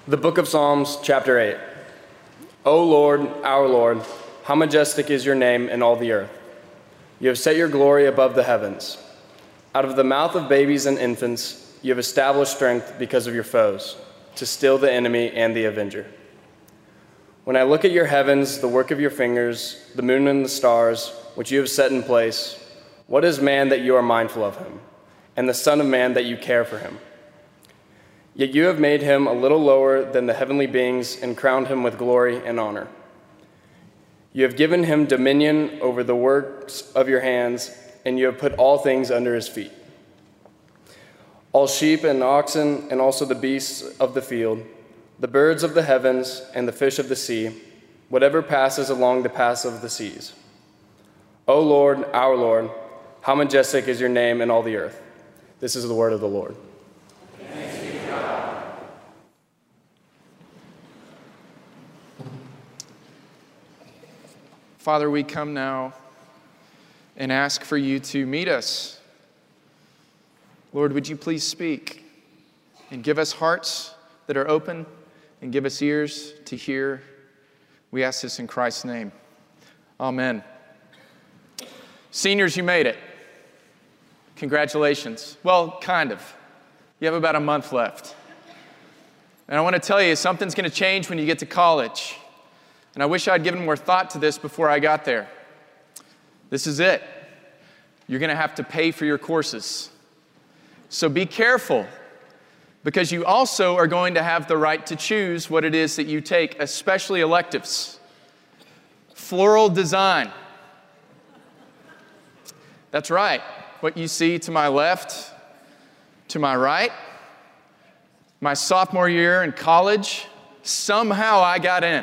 The Book of Psalms, chapter 8. O Lord, our Lord, how majestic is your name in all the earth. You have set your glory above the heavens. Out of the mouth of babies and infants, you have established strength because of your foes, to still the enemy and the avenger. When I look at your heavens, the work of your fingers, the moon and the stars, which you have set in place, what is man that you are mindful of him, and the son of man that you care for him? Yet you have made him a little lower than the heavenly beings and crowned him with glory and honor. You have given him dominion over the works of your hands, and you have put all things under his feet. All sheep and oxen, and also the beasts of the field, the birds of the heavens, and the fish of the sea, whatever passes along the paths of the seas. O Lord, our Lord, how majestic is your name in all the earth. This is the word of the Lord. Father, we come now and ask for you to meet us. Lord, would you please speak and give us hearts that are open and give us ears to hear. We ask this in Christ's name. Amen. Seniors, you made it. Congratulations. Well, kind of. You have about a month left. And I want to tell you, something's going to change when you get to college. And I wish I'd given more thought to this before I got there. This is it. You're going to have to pay for your courses. So be careful, because you also are going to have the right to choose what it is that you take, especially electives. Floral design. That's right. What you see to my left, to my right. My sophomore year in college, somehow I got in.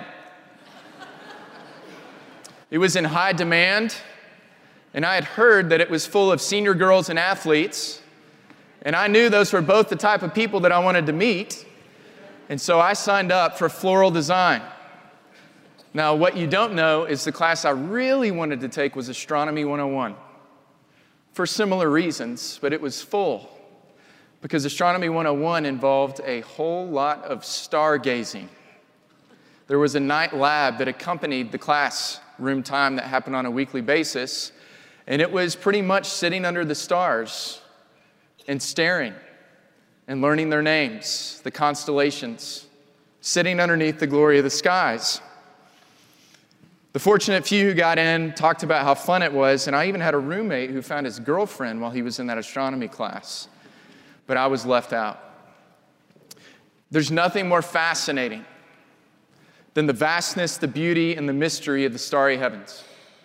It was in high demand, and I had heard that it was full of senior girls and athletes, and I knew those were both the type of people that I wanted to meet, and so I signed up for floral design. Now, what you don't know is the class I really wanted to take was Astronomy 101, for similar reasons, but it was full, because Astronomy 101 involved a whole lot of stargazing. There was a night lab that accompanied the classroom time that happened on a weekly basis, and it was pretty much sitting under the stars and staring and learning their names, the constellations, sitting underneath the glory of the skies. The fortunate few who got in talked about how fun it was, and I even had a roommate who found his girlfriend while he was in that astronomy class, but I was left out. There's nothing more fascinating than the vastness, the beauty, and the mystery of the starry heavens.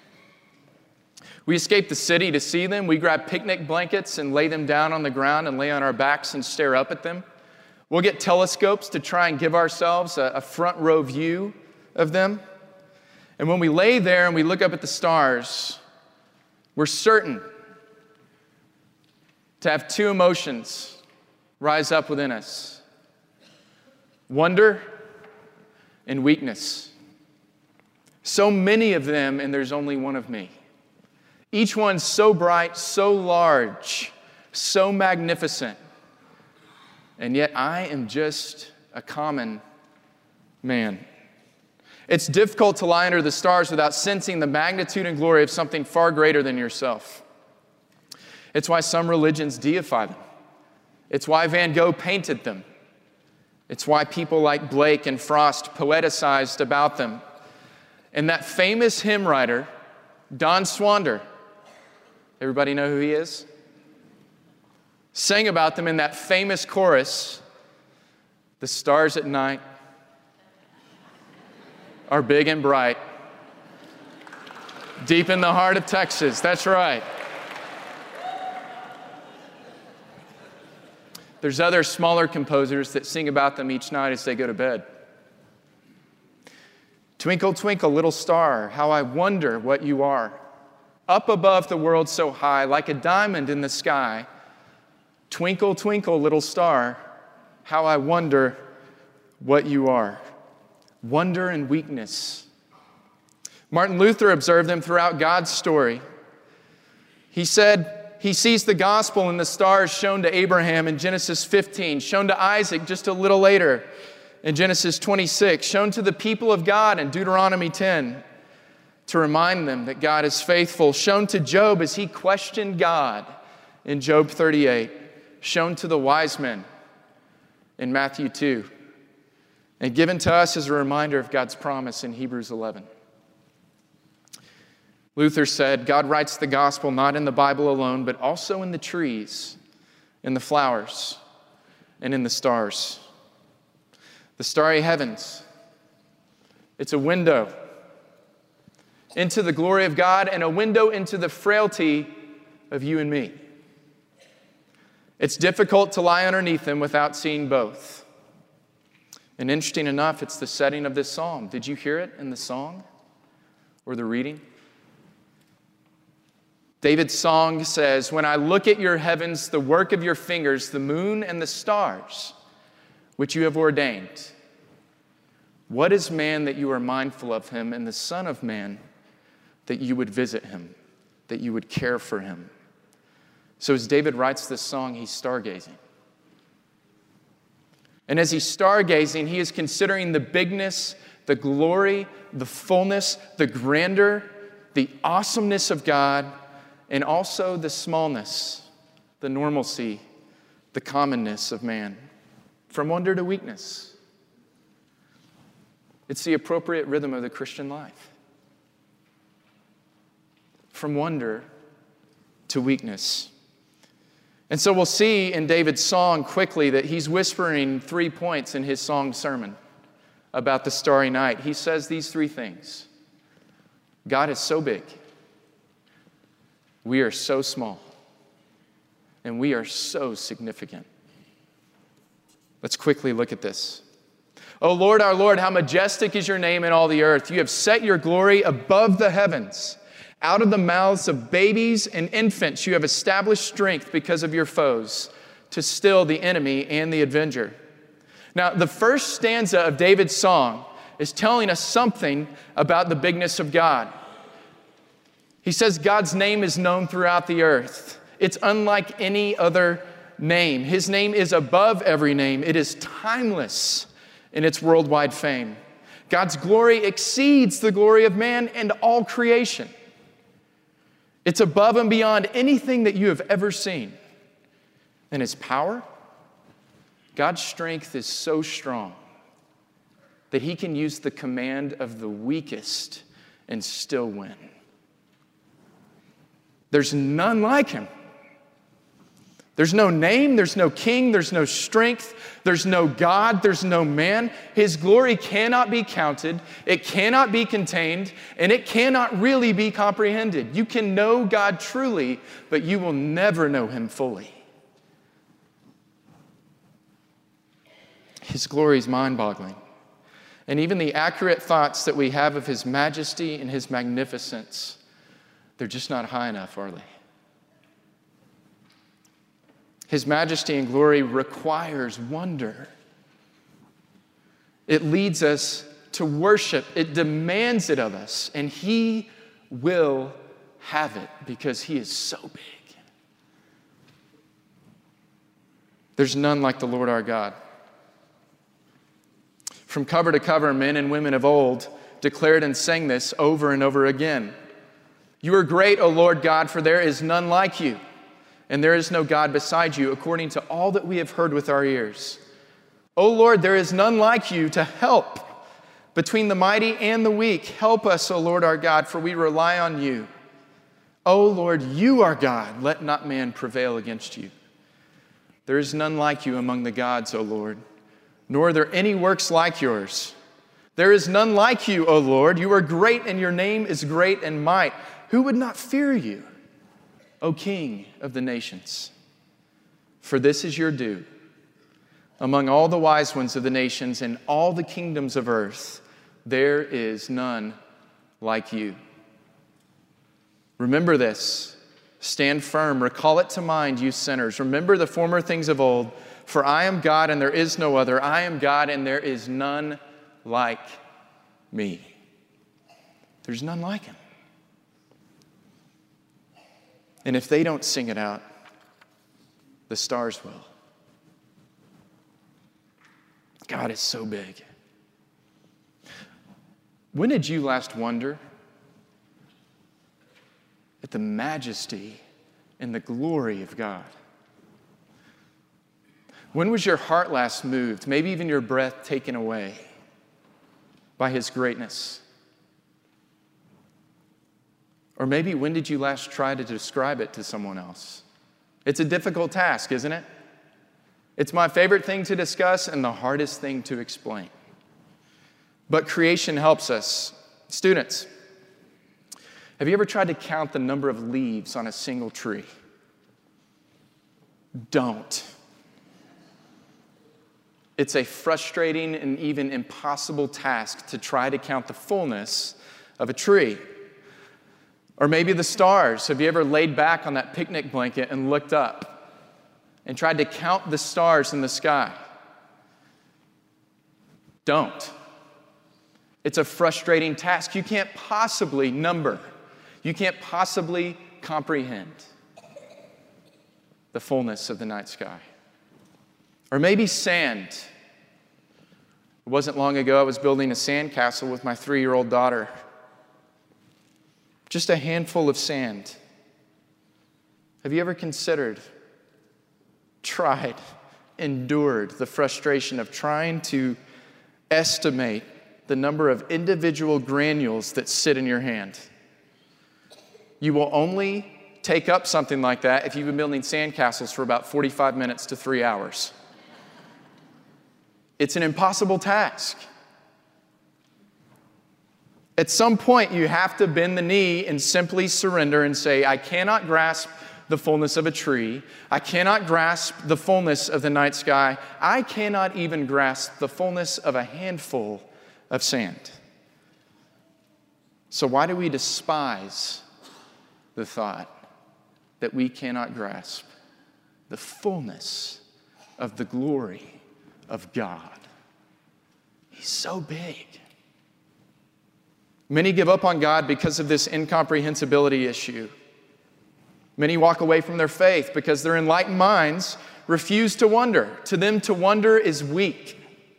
We escape the city to see them. We grab picnic blankets and lay them down on the ground and lay on our backs and stare up at them. We'll get telescopes to try and give ourselves a front row view of them. And when we lay there and we look up at the stars, we're certain to have two emotions rise up within us: wonder and weakness. So many of them, and there's only one of me. Each one so bright, so large, so magnificent. And yet I am just a common man. It's difficult to lie under the stars without sensing the magnitude and glory of something far greater than yourself. It's why some religions deify them. It's why Van Gogh painted them. It's why people like Blake and Frost poeticized about them. And that famous hymn writer, Don Swander, everybody know who he is? Sang about them in that famous chorus, "The stars at night are big and bright, deep in the heart of Texas." That's right. There's other smaller composers that sing about them each night as they go to bed. Twinkle, twinkle, little star, how I wonder what you are. Up above the world so high, like a diamond in the sky. Twinkle, twinkle, little star, how I wonder what you are. Wonder and weakness. Martin Luther observed them throughout God's story. He said, he sees the gospel in the stars shown to Abraham in Genesis 15, shown to Isaac just a little later in Genesis 26, shown to the people of God in Deuteronomy 10 to remind them that God is faithful, shown to Job as he questioned God in Job 38, shown to the wise men in Matthew 2, and given to us as a reminder of God's promise in Hebrews 11. Luther said, God writes the gospel not in the Bible alone, but also in the trees, in the flowers, and in the stars. The starry heavens, it's a window into the glory of God and a window into the frailty of you and me. It's difficult to lie underneath them without seeing both. And interesting enough, it's the setting of this psalm. Did you hear it in the song or the reading? David's song says, when I look at your heavens, the work of your fingers, the moon and the stars, which you have ordained. What is man that you are mindful of him, and the Son of Man that you would visit him, that you would care for him? So as David writes this song, he's stargazing. And as he's stargazing, he is considering the bigness, the glory, the fullness, the grandeur, the awesomeness of God, and also the smallness, the normalcy, the commonness of man. From wonder to weakness. It's the appropriate rhythm of the Christian life. From wonder to weakness. And so we'll see in David's song quickly that he's whispering 3 points in his song sermon about the starry night. He says these 3 things. God is so big. We are so small. And we are so significant. Let's quickly look at this. O Lord, our Lord, how majestic is your name in all the earth. You have set your glory above the heavens. Out of the mouths of babies and infants, you have established strength because of your foes, to still the enemy and the avenger. Now, the first stanza of David's song is telling us something about the bigness of God. He says God's name is known throughout the earth. It's unlike any other name. His name is above every name. It is timeless in its worldwide fame. God's glory exceeds the glory of man and all creation. It's above and beyond anything that you have ever seen. And his power, God's strength is so strong that he can use the command of the weakest and still win. There's none like him. There's no name, there's no king, there's no strength, there's no God, there's no man. His glory cannot be counted, it cannot be contained, and it cannot really be comprehended. You can know God truly, but you will never know him fully. His glory is mind-boggling. And even the accurate thoughts that we have of his majesty and his magnificence, they're just not high enough, are they? His majesty and glory requires wonder. It leads us to worship. It demands it of us. And he will have it because he is so big. There's none like the Lord our God. From cover to cover, men and women of old declared and sang this over and over again. You are great, O Lord God, for there is none like you. And there is no God beside you, according to all that we have heard with our ears. O Lord, there is none like you to help between the mighty and the weak. Help us, O Lord our God, for we rely on you. O Lord, you are God. Let not man prevail against you. There is none like you among the gods, O Lord, nor are there any works like yours. There is none like you, O Lord. You are great, and your name is great in might. Who would not fear you, O King of the nations? For this is your due. Among all the wise ones of the nations and all the kingdoms of earth, there is none like you. Remember this. Stand firm. Recall it to mind, you sinners. Remember the former things of old. For I am God and there is no other. I am God and there is none like me. There's none like him. And if they don't sing it out, the stars will. God is so big. When did you last wonder at the majesty and the glory of God? When was your heart last moved, maybe even your breath taken away by His greatness? Or maybe when did you last try to describe it to someone else? It's a difficult task, isn't it? It's my favorite thing to discuss and the hardest thing to explain. But creation helps us. Students, have you ever tried to count the number of leaves on a single tree? Don't. It's a frustrating and even impossible task to try to count the fullness of a tree. Or maybe the stars. Have you ever laid back on that picnic blanket and looked up and tried to count the stars in the sky? Don't. It's a frustrating task. You can't possibly number. You can't possibly comprehend the fullness of the night sky. Or maybe sand. It wasn't long ago I was building a sandcastle with my 3-year-old daughter. Just a handful of sand. Have you ever considered, tried, endured the frustration of trying to estimate the number of individual granules that sit in your hand? You will only take up something like that if you've been building sandcastles for about 45 minutes to 3 hours. It's an impossible task. At some point, you have to bend the knee and simply surrender and say, I cannot grasp the fullness of a tree. I cannot grasp the fullness of the night sky. I cannot even grasp the fullness of a handful of sand. So why do we despise the thought that we cannot grasp the fullness of the glory of God? He's so big. Many give up on God because of this incomprehensibility issue. Many walk away from their faith because their enlightened minds refuse to wonder. To them, to wonder is weak.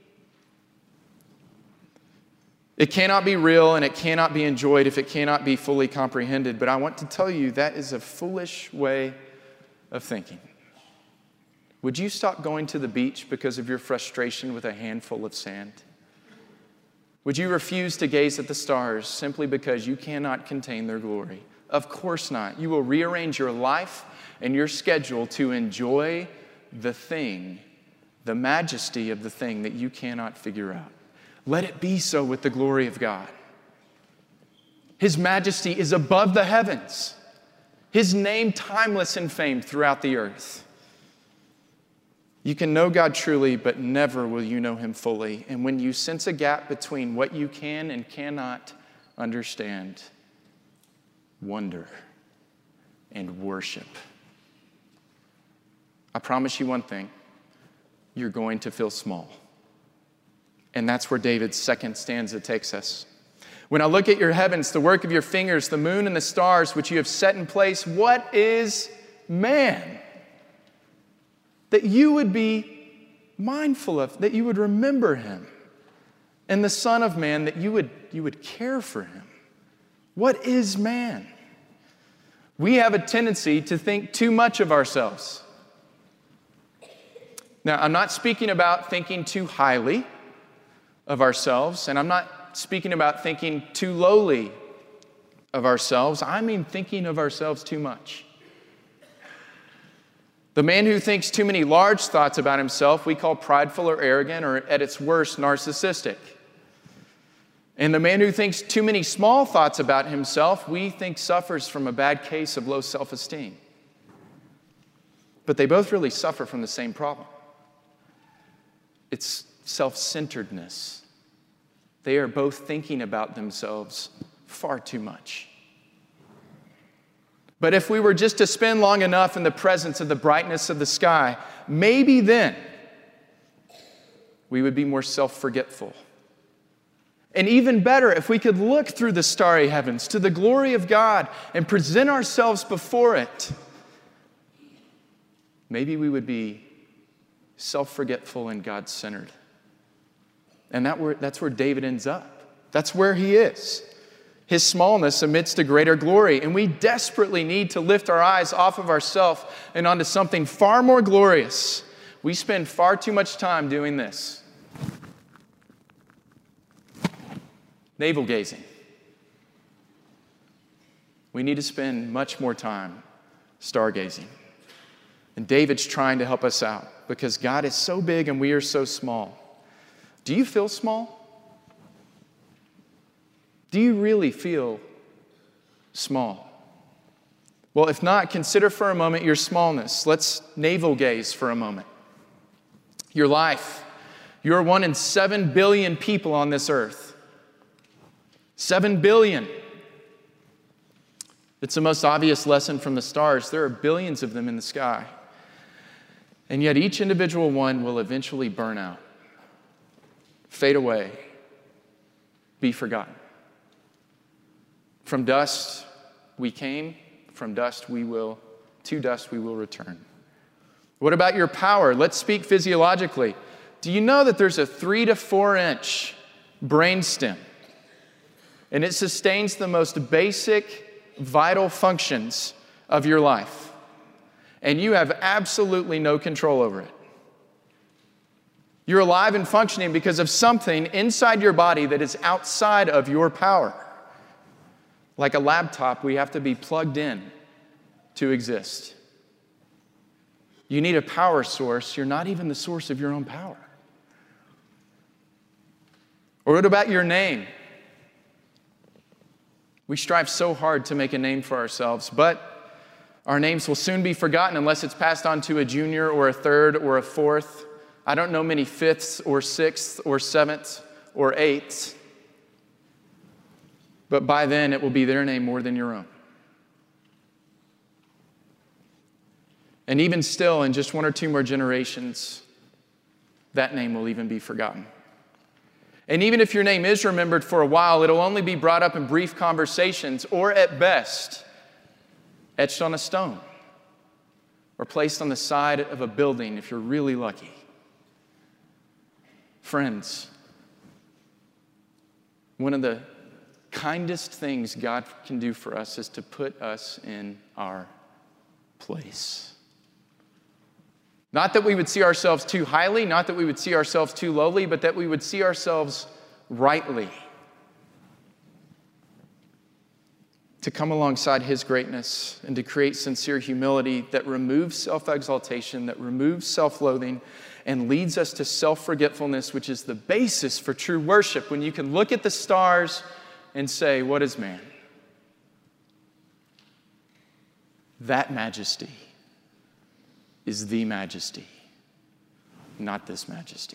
It cannot be real and it cannot be enjoyed if it cannot be fully comprehended. But I want to tell you that is a foolish way of thinking. Would you stop going to the beach because of your frustration with a handful of sand? Would you refuse to gaze at the stars simply because you cannot contain their glory? Of course not. You will rearrange your life and your schedule to enjoy the thing, the majesty of the thing that you cannot figure out. Let it be so with the glory of God. His majesty is above the heavens. His name timeless and famed throughout the earth. You can know God truly, but never will you know Him fully. And when you sense a gap between what you can and cannot understand, wonder and worship. I promise you one thing, you're going to feel small. And that's where David's second stanza takes us. When I look at your heavens, the work of your fingers, the moon and the stars which you have set in place, what is man that you would be mindful of, that you would remember him? And the Son of Man that you would care for him. What is man? We have a tendency to think too much of ourselves. Now, I'm not speaking about thinking too highly of ourselves, and I'm not speaking about thinking too lowly of ourselves. I mean thinking of ourselves too much. The man who thinks too many large thoughts about himself, we call prideful or arrogant, or at its worst, narcissistic. And the man who thinks too many small thoughts about himself, we think suffers from a bad case of low self-esteem. But they both really suffer from the same problem. It's self-centeredness. They are both thinking about themselves far too much. But if we were just to spend long enough in the presence of the brightness of the sky, maybe then we would be more self-forgetful. And even better, if we could look through the starry heavens to the glory of God and present ourselves before it, maybe we would be self-forgetful and God-centered. And that's where David ends up. That's where he is. His smallness amidst a greater glory. And we desperately need to lift our eyes off of ourselves and onto something far more glorious. We spend far too much time doing this. Navel gazing. We need to spend much more time stargazing. And David's trying to help us out because God is so big and we are so small. Do you feel small? Do you really feel small? Well, if not, consider for a moment your smallness. Let's navel gaze for a moment. Your life. You're 1 in 7 billion people on this earth. 7 billion. It's the most obvious lesson from the stars. There are billions of them in the sky. And yet each individual one will eventually burn out, fade away, be forgotten. From dust we came, from dust we will, to dust we will return. What about your power? Let's speak physiologically. Do you know that there's a 3 to 4 inch brainstem? And it sustains the most basic vital functions of your life. And you have absolutely no control over it. You're alive and functioning because of something inside your body that is outside of your power. Like a laptop, we have to be plugged in to exist. You need a power source. You're not even the source of your own power. Or what about your name? We strive so hard to make a name for ourselves, but our names will soon be forgotten unless it's passed on to a junior or a third or a fourth. I don't know many fifths or sixths or sevenths or eighths. But by then, it will be their name more than your own. And even still, in just 1 or 2 more generations, that name will even be forgotten. And even if your name is remembered for a while, it'll only be brought up in brief conversations, or at best, etched on a stone, or placed on the side of a building if you're really lucky. Friends, one of the kindest things God can do for us is to put us in our place. Not that we would see ourselves too highly, not that we would see ourselves too lowly, but that we would see ourselves rightly. To come alongside His greatness and to create sincere humility that removes self-exaltation, that removes self-loathing, and leads us to self-forgetfulness, which is the basis for true worship. When you can look at the stars and say, what is man? That majesty is the majesty, not this majesty.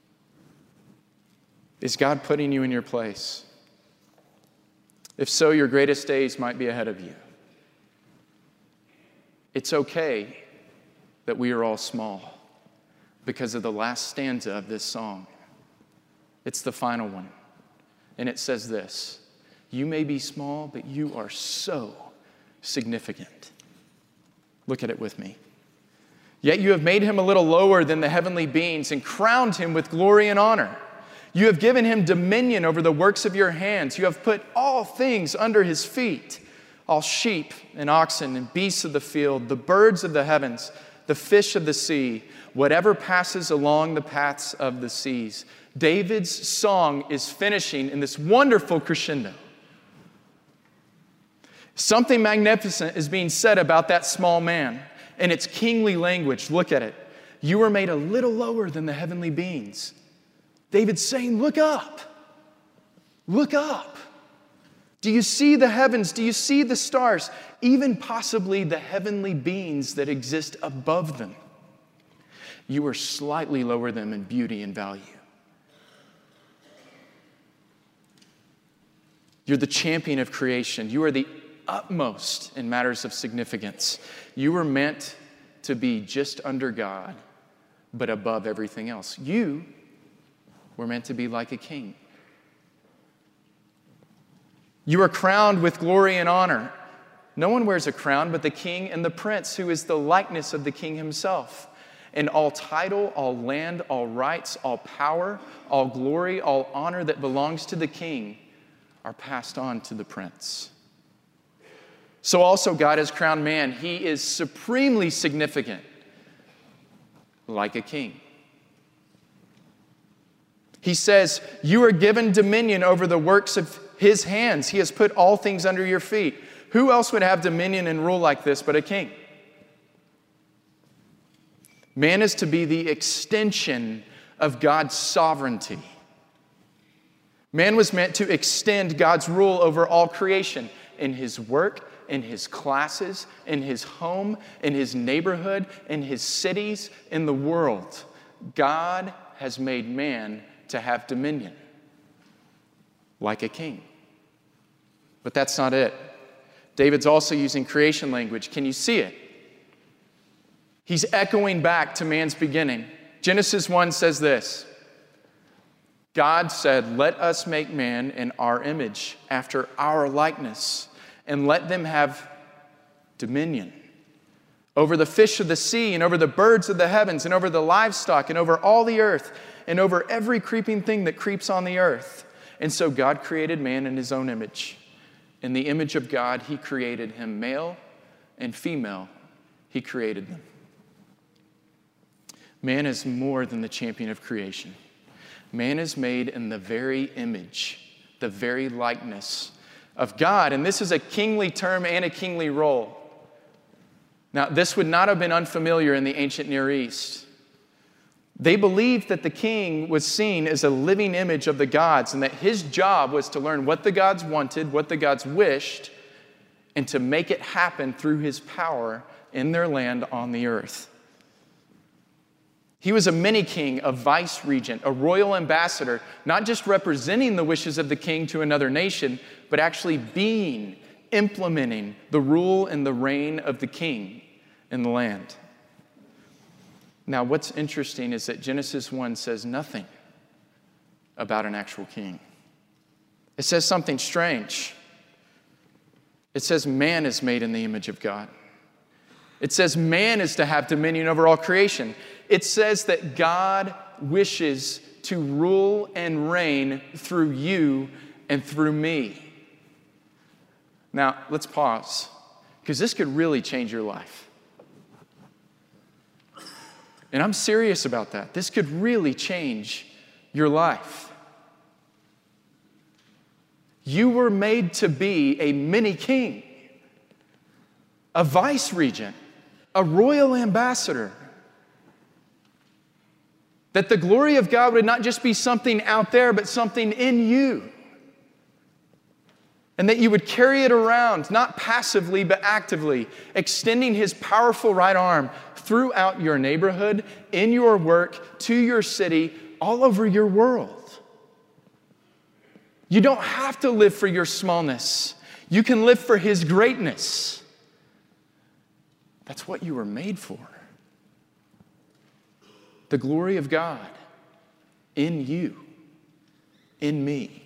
Is God putting you in your place? If so, your greatest days might be ahead of you. It's okay that we are all small because of the last stanza of this song. It's the final one. And it says this: you may be small, but you are so significant. Look at it with me. Yet you have made him a little lower than the heavenly beings and crowned him with glory and honor. You have given him dominion over the works of your hands. You have put all things under his feet, all sheep and oxen and beasts of the field, the birds of the heavens, the fish of the sea, whatever passes along the paths of the seas. David's song is finishing in this wonderful crescendo. Something magnificent is being said about that small man, and it's kingly language. Look at it. You were made a little lower than the heavenly beings. David's saying, look up. Look up. Do you see the heavens? Do you see the stars? Even possibly the heavenly beings that exist above them. You are slightly lower than them in beauty and value. You're the champion of creation. You are the utmost in matters of significance. You were meant to be just under God, but above everything else. You were meant to be like a king. You are crowned with glory and honor. No one wears a crown but the king and the prince, who is the likeness of the king himself. And all title, all land, all rights, all power, all glory, all honor that belongs to the king are passed on to the prince. So also God has crowned man. He is supremely significant, like a king. He says, you are given dominion over the works of his hands. He has put all things under your feet. Who else would have dominion and rule like this but a king? Man is to be the extension of God's sovereignty. Man was meant to extend God's rule over all creation in his work, in his classes, in his home, in his neighborhood, in his cities, in the world. God has made man to have dominion, like a king. But that's not it. David's also using creation language. Can you see it? He's echoing back to man's beginning. Genesis 1 says this, God said, let us make man in our image, after our likeness, and let them have dominion over the fish of the sea, and over the birds of the heavens, and over the livestock, and over all the earth, and over every creeping thing that creeps on the earth. And so God created man in his own image. In the image of God, he created him, male and female, he created them. Man is more than the champion of creation. Man is made in the very image, the very likeness of God. And this is a kingly term and a kingly role. Now, this would not have been unfamiliar in the ancient Near East. They believed that the king was seen as a living image of the gods, and that his job was to learn what the gods wanted, what the gods wished, and to make it happen through his power in their land on the earth. He was a mini-king, a vice-regent, a royal ambassador, not just representing the wishes of the king to another nation, but actually implementing the rule and the reign of the king in the land. Now, what's interesting is that Genesis 1 says nothing about an actual king. It says something strange. It says man is made in the image of God. It says man is to have dominion over all creation. It says that God wishes to rule and reign through you and through me. Now, let's pause, because this could really change your life. And I'm serious about that. This could really change your life. You were made to be a mini king, a vice regent, a royal ambassador. That the glory of God would not just be something out there, but something in you. And that you would carry it around, not passively, but actively, extending his powerful right arm throughout your neighborhood, in your work, to your city, all over your world. You don't have to live for your smallness. You can live for his greatness. That's what you were made for. The glory of God in you, in me.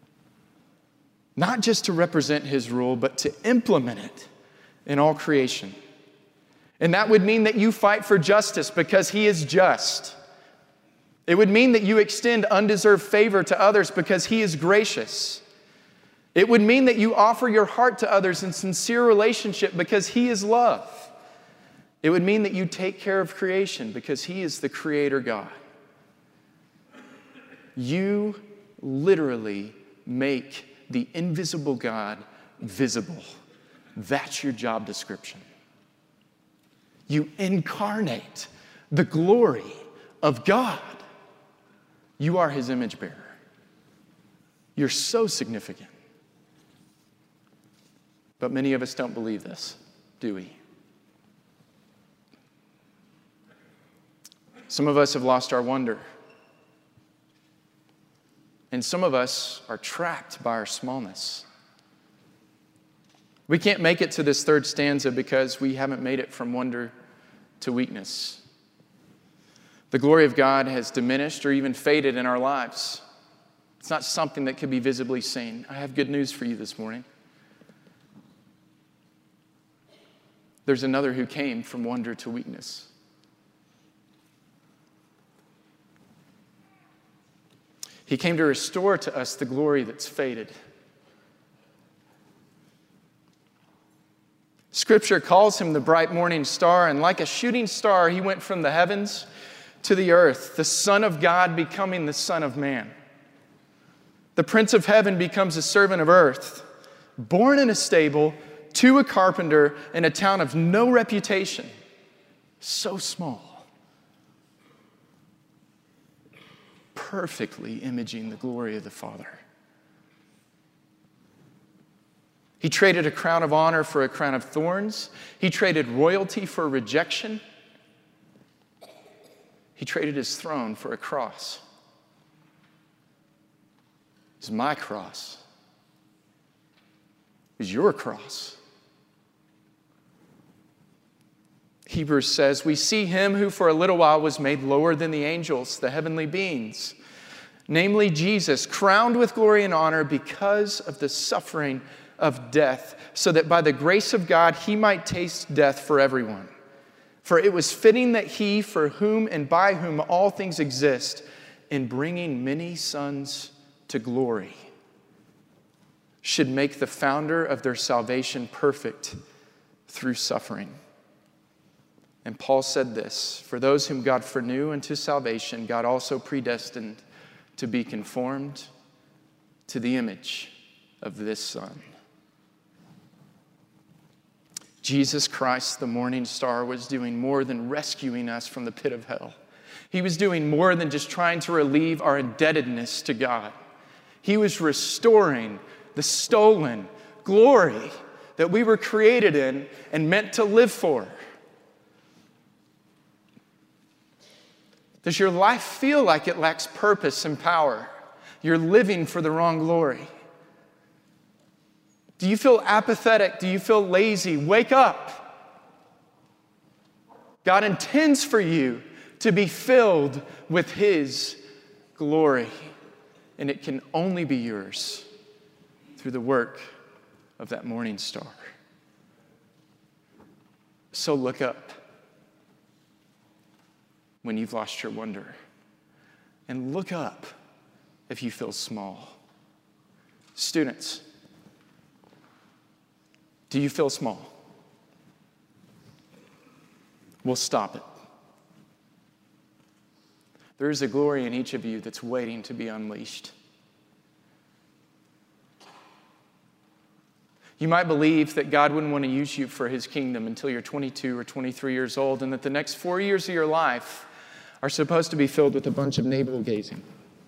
Not just to represent his rule, but to implement it in all creation. And that would mean that you fight for justice because he is just. It would mean that you extend undeserved favor to others because he is gracious. It would mean that you offer your heart to others in sincere relationship because he is love. It would mean that you take care of creation because he is the creator God. You literally make the invisible God visible. That's your job description. You incarnate the glory of God. You are his image bearer. You're so significant. But many of us don't believe this, do we? Some of us have lost our wonder. And some of us are trapped by our smallness. We can't make it to this third stanza because we haven't made it from wonder to weakness. The glory of God has diminished or even faded in our lives. It's not something that can be visibly seen. I have good news for you this morning. There's another who came from wonder to weakness. He came to restore to us the glory that's faded. Scripture calls him the bright morning star, and like a shooting star, he went from the heavens to the earth, the Son of God becoming the Son of Man. The Prince of Heaven becomes a servant of earth, born in a stable, to a carpenter in a town of no reputation, so small, perfectly imaging the glory of the Father. He traded a crown of honor for a crown of thorns. He traded royalty for rejection. He traded his throne for a cross. It's my cross. It's your cross. Hebrews says, we see him who for a little while was made lower than the angels, the heavenly beings, namely Jesus, crowned with glory and honor because of the suffering of death, so that by the grace of God he might taste death for everyone. For it was fitting that he, for whom and by whom all things exist, in bringing many sons to glory, should make the founder of their salvation perfect through suffering. And Paul said this, for those whom God foreknew unto salvation, God also predestined to be conformed to the image of this Son. Jesus Christ, the morning star, was doing more than rescuing us from the pit of hell. He was doing more than just trying to relieve our indebtedness to God. He was restoring the stolen glory that we were created in and meant to live for. Does your life feel like it lacks purpose and power? You're living for the wrong glory. Do you feel apathetic? Do you feel lazy? Wake up. God intends for you to be filled with His glory, and it can only be yours through the work of that morning star. So look up when you've lost your wonder, and look up if you feel small. Students, do you feel small? We'll stop it. There is a glory in each of you that's waiting to be unleashed. You might believe that God wouldn't want to use you for His kingdom until you're 22 or 23 years old, and that the next 4 years of your life are supposed to be filled with a bunch of navel gazing.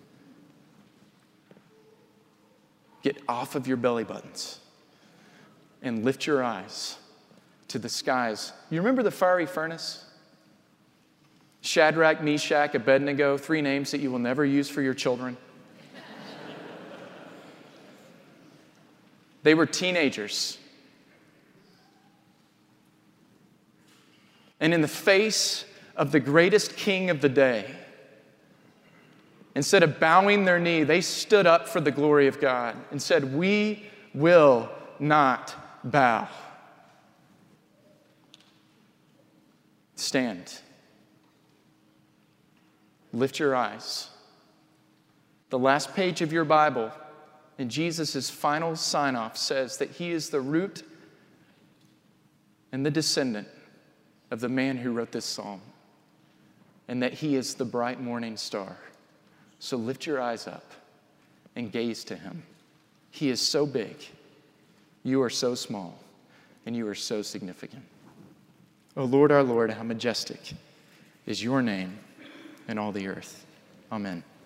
Get off of your belly buttons and lift your eyes to the skies. You remember the fiery furnace? Shadrach, Meshach, Abednego, 3 names that you will never use for your children. They were teenagers. And in the face of the greatest king of the day, instead of bowing their knee, they stood up for the glory of God and said, "We will not bow." Stand. Lift your eyes. The last page of your Bible, in Jesus' final sign-off, says that He is the root and the descendant of the man who wrote this psalm, and that He is the bright morning star. So lift your eyes up and gaze to Him. He is so big, you are so small, and you are so significant. O Lord, our Lord, how majestic is your name in all the earth. Amen.